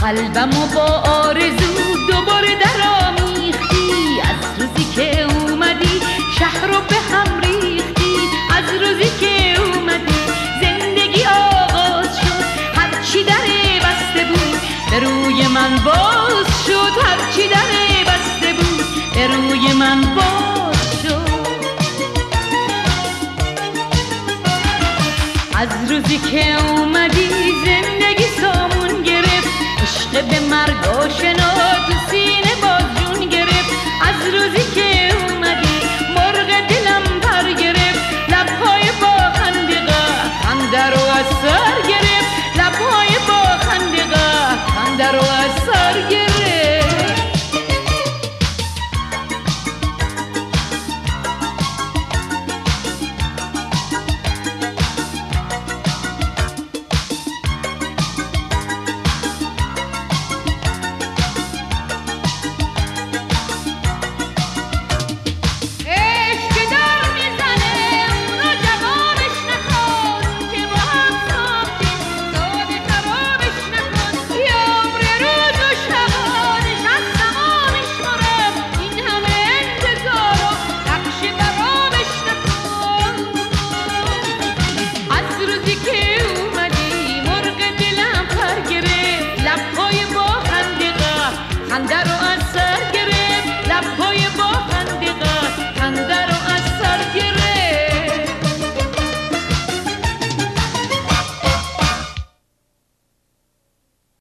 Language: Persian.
قلبمو با آرزو دوباره درآمیختی. از روزی که اومدی شهر رو به هم ریختی. از روزی که اومدی زندگی آغاز شد. هرچی در بسته بود به روی من باز شد. هرچی در بسته بود به روی من باز شد. از روزی که اومدی زندگی سامون گرفت. عشق به مرگ آشنا تو سینه باز جون گرفت. از روزی که اومدی مرغ دلم پر گرفت. لبهای با خنده رو از سر گرفت. لبهای با خنده رو